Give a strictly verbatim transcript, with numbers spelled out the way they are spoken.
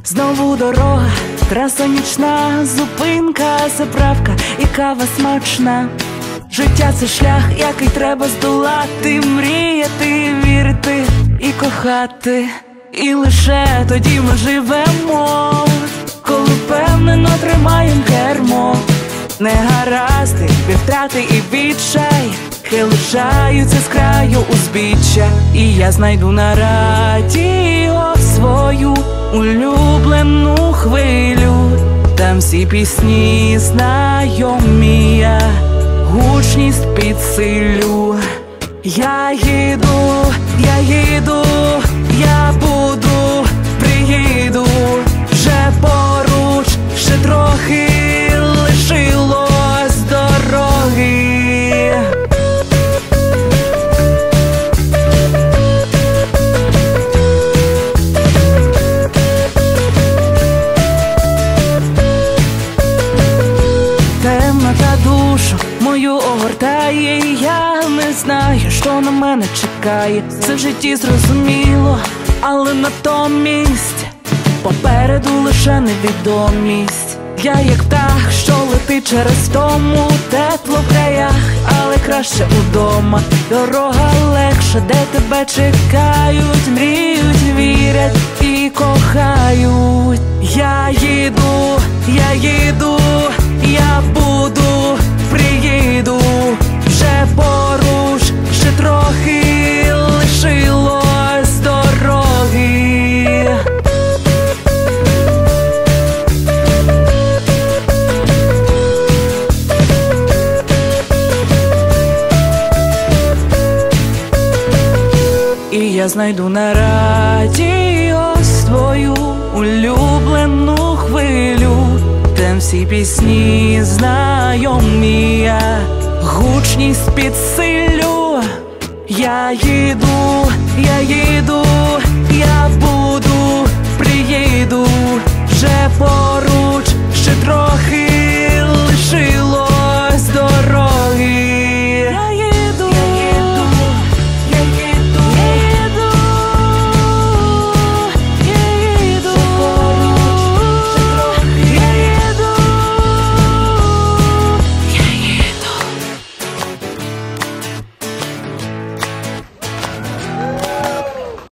Знову дорога, траса нічна, зупинка, заправка і кава смачна. Життя – це шлях, який треба здолати, мріяти, вірити і кохати. І лише тоді ми живемо, коли впевнено тримаєм кермо. Негаразди, втрати і відчай хай лишаються з краю узбіччя. І я знайду на радіо свою улюблену хвилю. Там всі пісні знайомі, я гучність підсилю. Я їду, я їду, я буду, приїду. Вже поруч, ще трохи лишилось дороги. Темнота душу мою огортає, і я не знаю, що на мене чекає. Все в житті зрозуміло, але натомість попереду лише невідомість. Я як птах, що летить через тому, тепло в краях, але краще удома. Дорога легша, де тебе чекають, мріють, вірять і кохають. Я їду, я їду, я буду, приїду. Вже поруч, ще трохи лишилось дороги. І я знайду на радіо свою улюблену хвилю. Там всі пісні знайомі, я гучність підсилю. Я їду, я їду, я буду, приїду. Вже поруч,